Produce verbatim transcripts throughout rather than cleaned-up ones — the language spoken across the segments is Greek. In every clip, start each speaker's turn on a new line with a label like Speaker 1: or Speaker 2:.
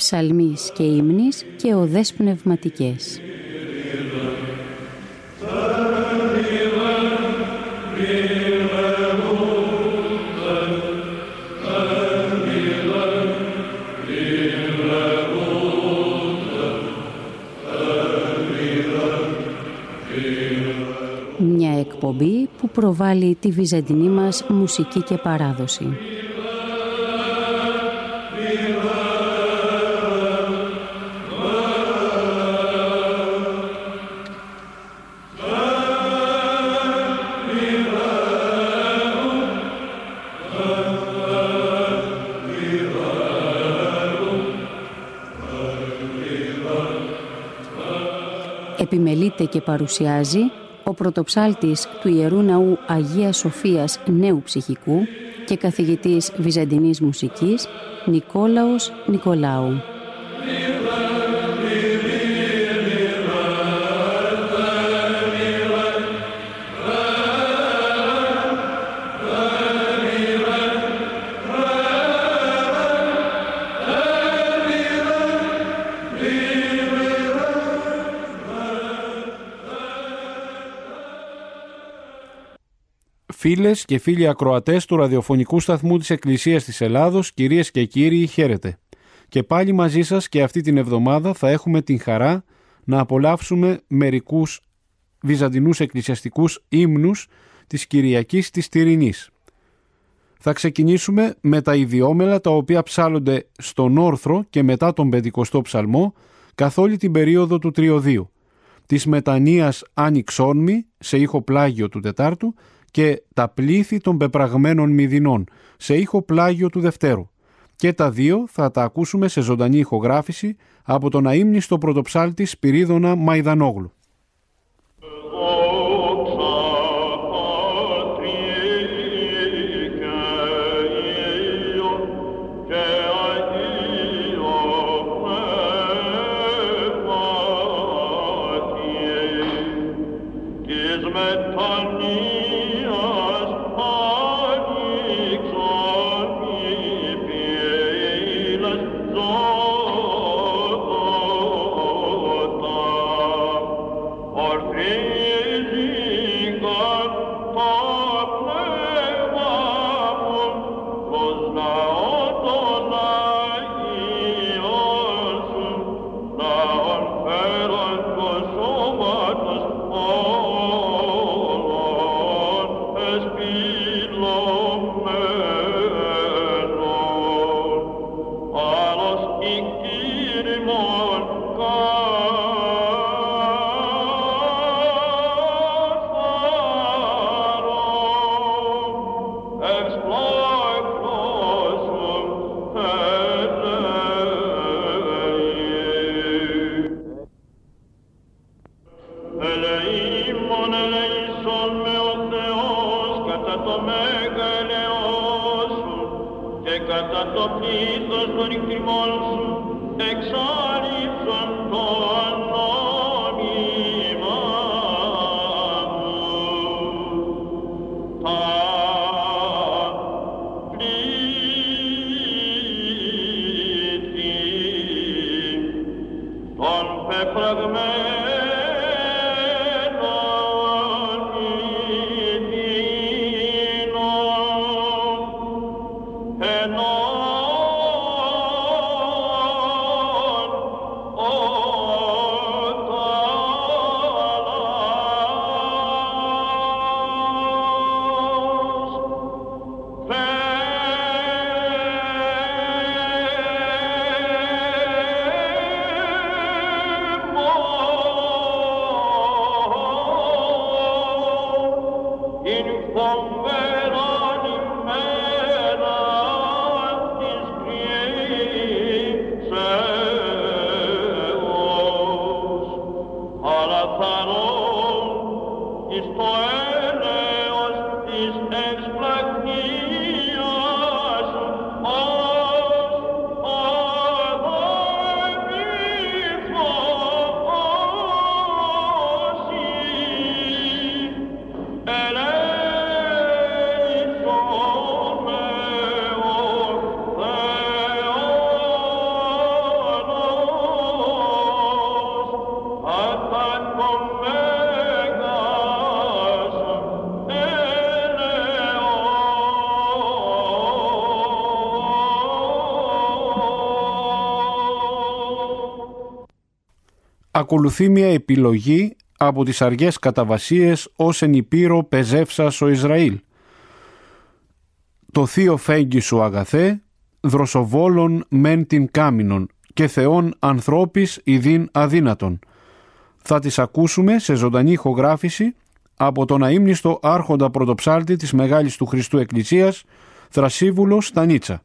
Speaker 1: ψαλμής και ύμνης και οδές πνευματικές. Μια εκπομπή που προβάλλει τη βυζαντινή μας μουσική και παράδοση. Επιμελείται και παρουσιάζει ο πρωτοψάλτης του Ιερού Ναού Αγίας Σοφίας Νέου Ψυχικού και καθηγητής βυζαντινής μουσικής Νικόλαος Νικολάου.
Speaker 2: Φίλες και φίλοι ακροατές του ραδιοφωνικού σταθμού της Εκκλησίας της Ελλάδος, κυρίες και κύριοι, χαίρετε. Και πάλι μαζί σας και αυτή την εβδομάδα θα έχουμε την χαρά να απολαύσουμε μερικούς βυζαντινούς εκκλησιαστικούς ύμνους της Κυριακής της Τυρινής. Θα ξεκινήσουμε με τα ιδιόμελα τα οποία ψάλλονται στον όρθρο και μετά τον Πεντηκοστό Ψαλμό καθ' όλη την περίοδο του Τριωδίου, της μετανοίας Άνοιξόνμη σε ήχο πλάγιο του Τετάρτου και τα πλήθη των πεπραγμένων μηδινών σε ήχο πλάγιο του Δευτέρου. Και τα δύο θα τα ακούσουμε σε ζωντανή ηχογράφηση από τον αείμνηστο πρωτοψάλτη Σπυρίδωνα Μαϊδανόγλου. Ακολουθεί μια επιλογή από τις αργές καταβασίες ως εν υπήρο πεζεύσας ο Ισραήλ. Το θείο φέγγι σου αγαθέ, δροσοβόλων μεν την κάμινον και θεών ανθρώπης ειδήν αδύνατον. Θα τις ακούσουμε σε ζωντανή ηχογράφηση από τον αείμνηστο άρχοντα πρωτοψάλτη της Μεγάλης του Χριστού Εκκλησίας, Θρασίβουλο Στανίτσα.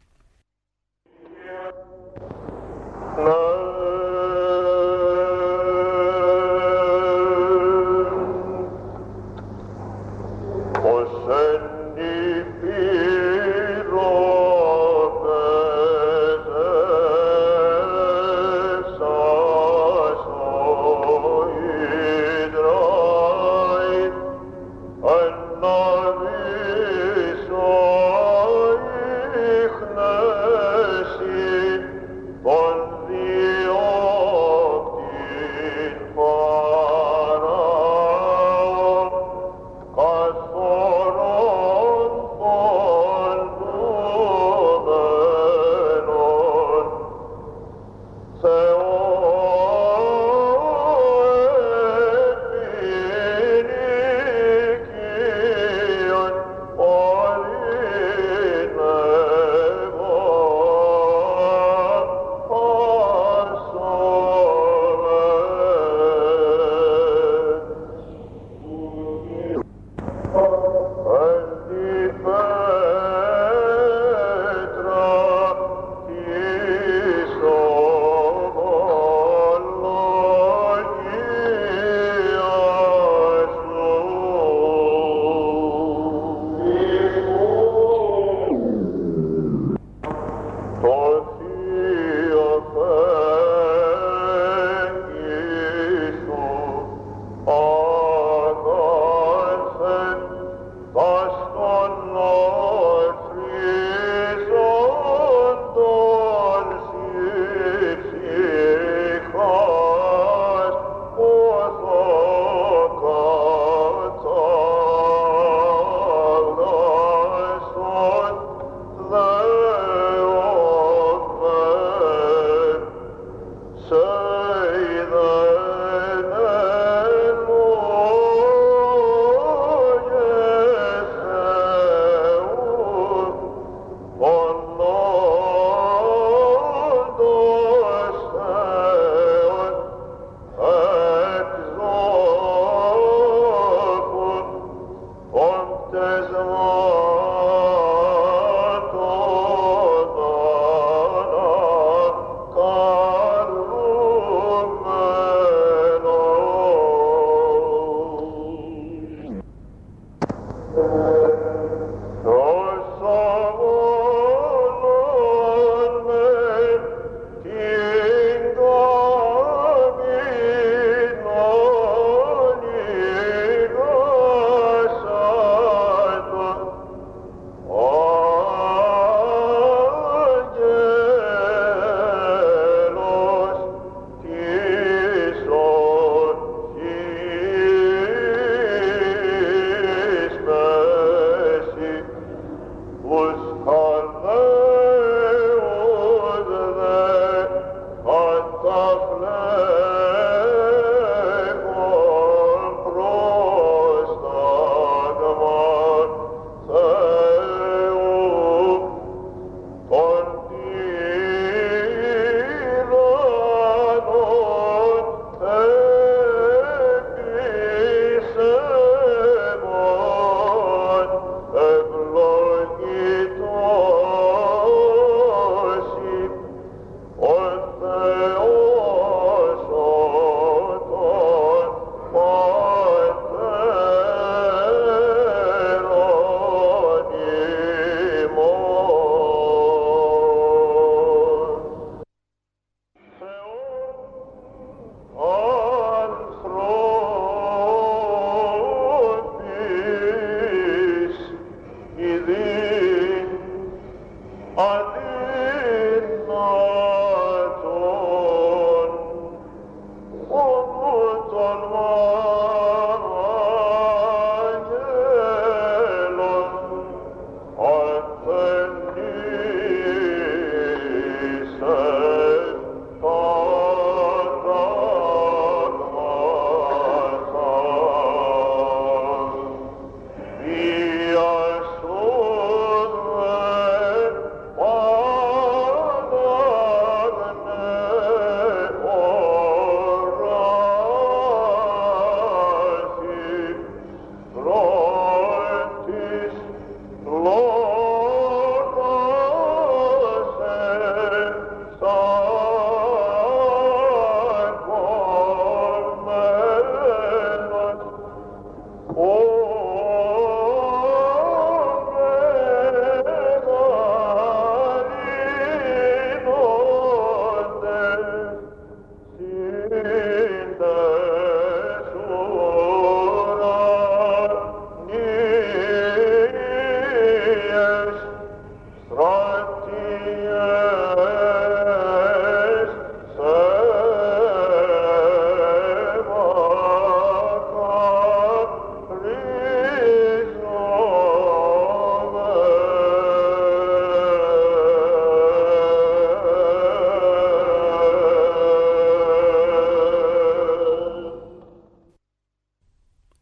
Speaker 3: Αναβήσω ίχνα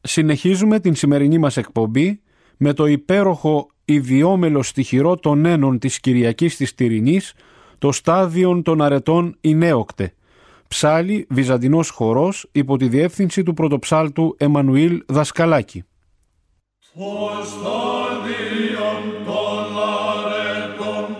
Speaker 2: Συνεχίζουμε την σημερινή μας εκπομπή με το υπέροχο ιδιόμελο στιχηρό των ένων της Κυριακής της Τυρινής, το στάδιον των αρετών Ινέοκτε, ψάλι βυζαντινός χορός υπό τη διεύθυνση του πρωτοψάλτου Εμμανουήλ Δασκαλάκη.
Speaker 3: Το στάδιον των αρετών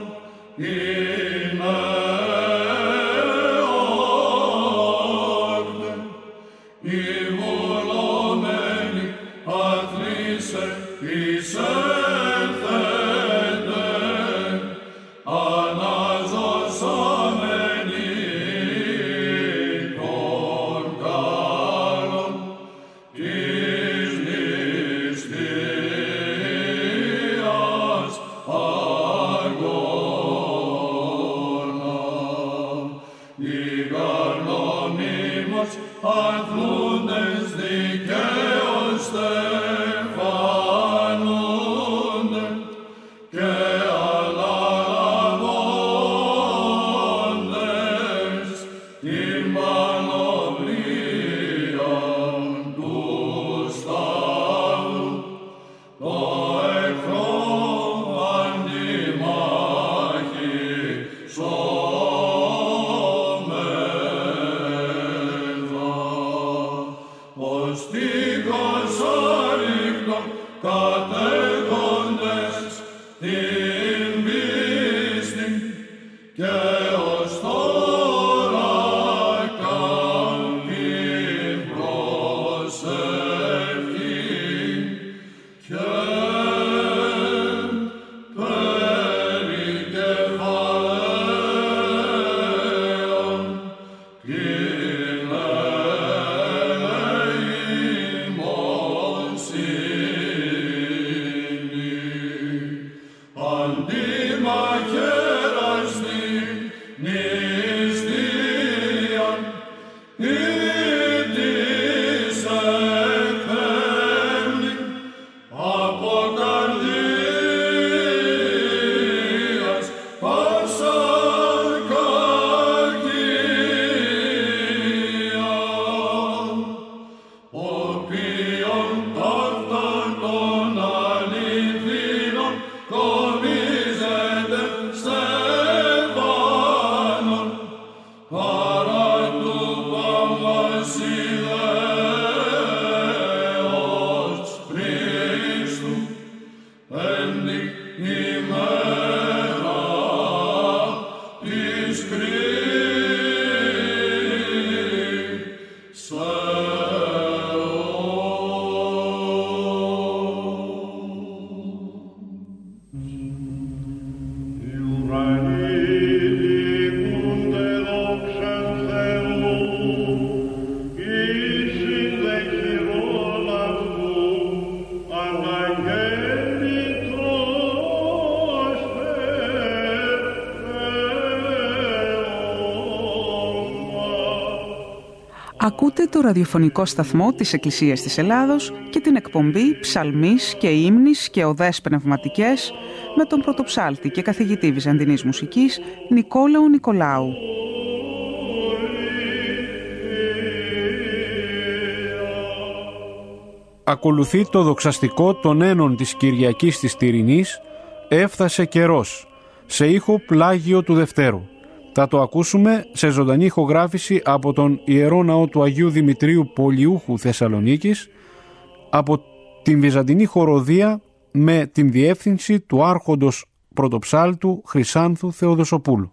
Speaker 4: Ακούτε το ραδιοφωνικό σταθμό της Εκκλησίας της Ελλάδος και την εκπομπή «Ψαλμής και ύμνης και οδές πνευματικές» με τον πρωτοψάλτη και καθηγητή βυζαντινής μουσικής Νικόλαο Νικολάου.
Speaker 2: Ακολουθεί το δοξαστικό των ένων της Κυριακής της Τυρινής «Έφτασε καιρός», σε ήχο Πλάγιο του Δευτέρου. Θα το ακούσουμε σε ζωντανή ηχογράφηση από τον Ιερό Ναό του Αγίου Δημητρίου Πολιούχου Θεσσαλονίκης, από την Βυζαντινή Χοροδία με την διεύθυνση του Άρχοντος Πρωτοψάλτου Χρυσάνθου Θεοδοσοπούλου.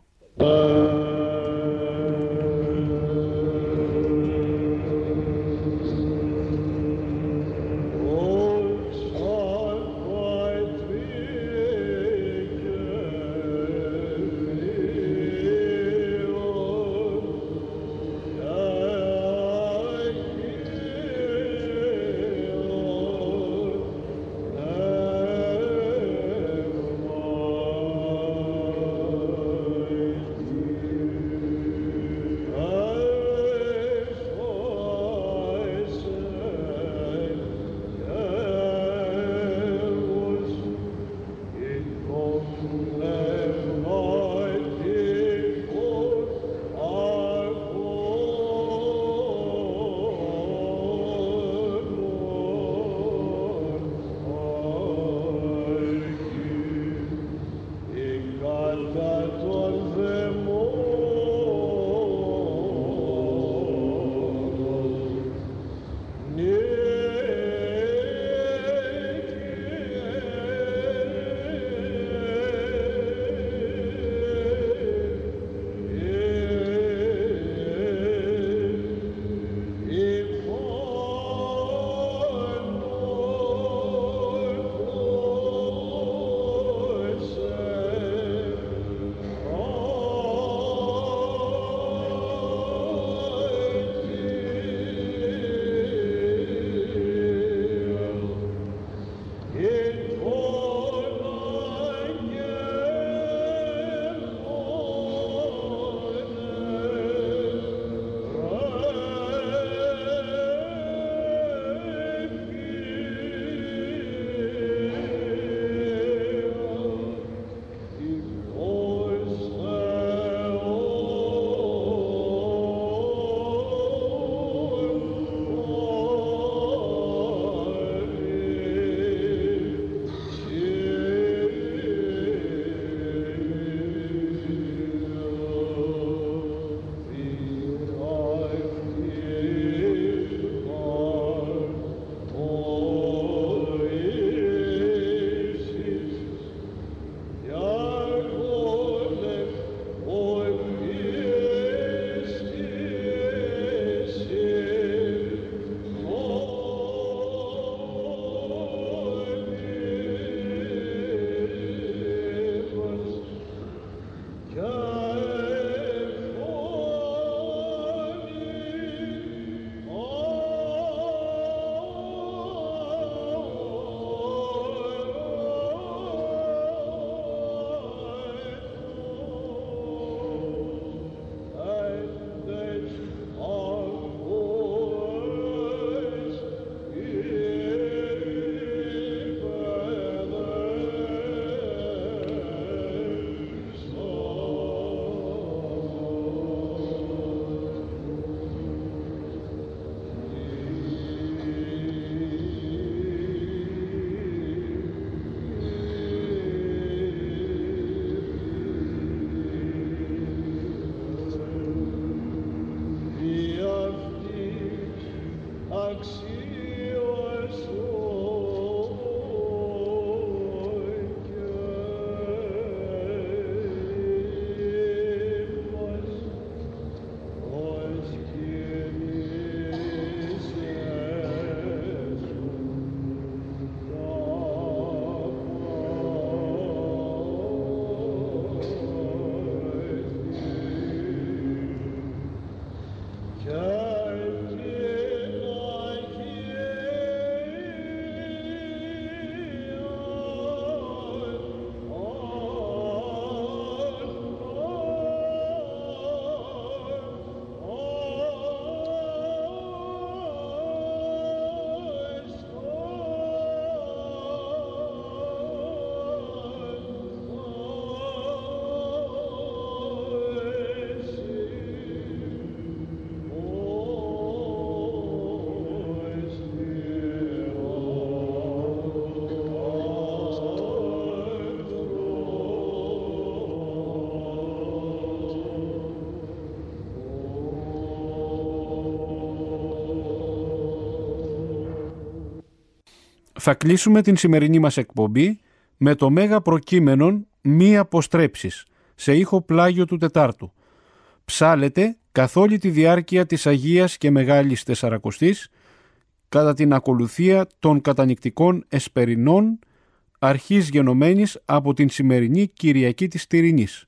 Speaker 2: Θα κλείσουμε την σημερινή μας εκπομπή με το μέγα προκείμενον «Μη αποστρέψεις» σε ήχο πλάγιο του Τετάρτου. Ψάλεται καθ' όλη τη διάρκεια της Αγίας και Μεγάλης Τεσσαρακοστής κατά την ακολουθία των κατανυκτικών εσπερινών αρχής γενομένης από την σημερινή Κυριακή της Τυρινής.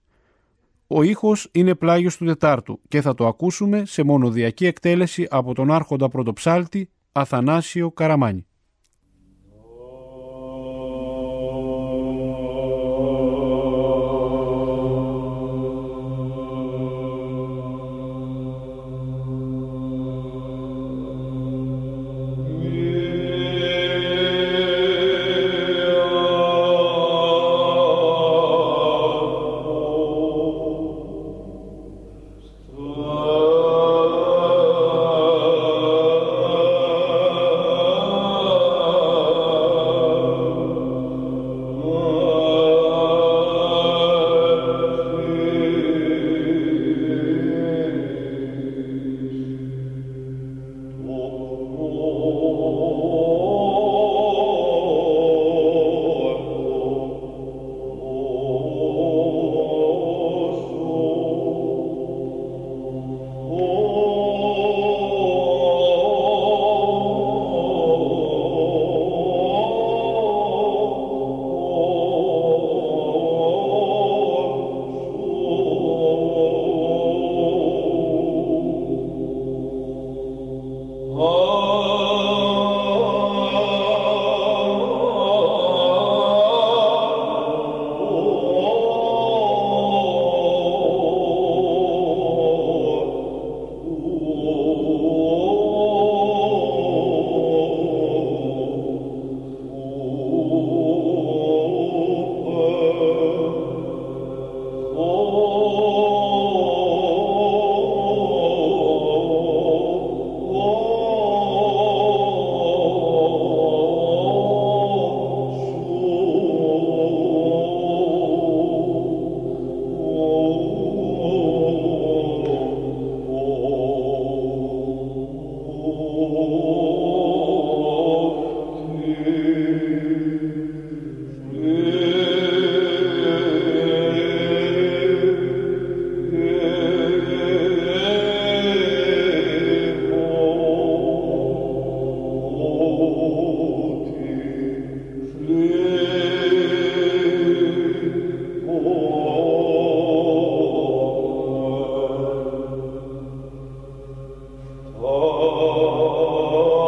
Speaker 2: Ο ήχος είναι πλάγιος του Τετάρτου και θα το ακούσουμε σε μονοδιακή εκτέλεση από τον άρχοντα πρωτοψάλτη Αθανάσιο Καραμάνη.
Speaker 3: Oh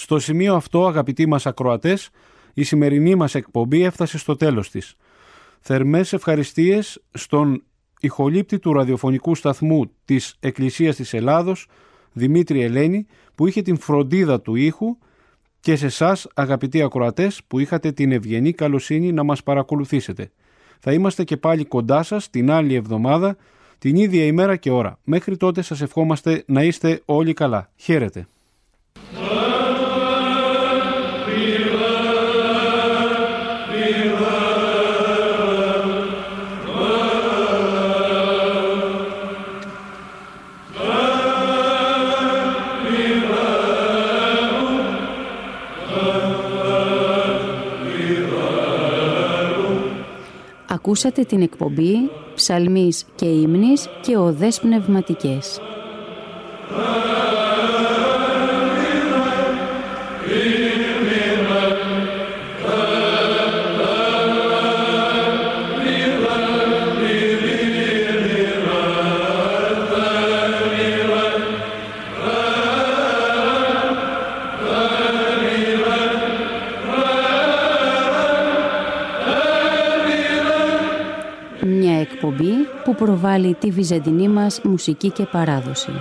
Speaker 2: Στο σημείο αυτό, αγαπητοί μας ακροατές, η σημερινή μας εκπομπή έφτασε στο τέλος της. Θερμές ευχαριστίες στον ηχολήπτη του ραδιοφωνικού σταθμού της Εκκλησίας της Ελλάδος, Δημήτρη Ελένη, που είχε την φροντίδα του ήχου, και σε εσάς, αγαπητοί ακροατές, που είχατε την ευγενή καλοσύνη να μας παρακολουθήσετε. Θα είμαστε και πάλι κοντά σας την άλλη εβδομάδα, την ίδια ημέρα και ώρα. Μέχρι τότε σας ευχόμαστε να είστε όλοι καλά. Χαίρετε.
Speaker 1: Ακούσατε την εκπομπή «Ψαλμής και ύμνης και οδές πνευματικές». Εκπομπή που προβάλλει τη βυζαντινή μας μουσική και παράδοση.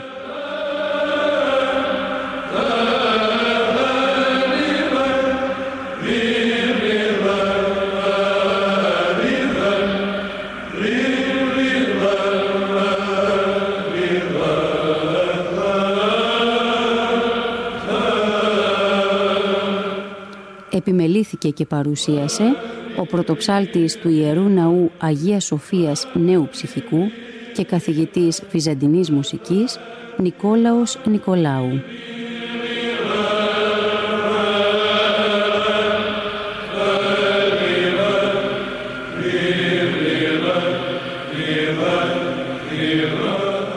Speaker 1: Επιμελήθηκε και παρουσίασε ο πρωτοψάλτης του Ιερού Ναού Αγίας Σοφίας Νέου Ψυχικού και καθηγητής βυζαντινής μουσικής Νικόλαος Νικολάου.
Speaker 3: Viva, viva, viva.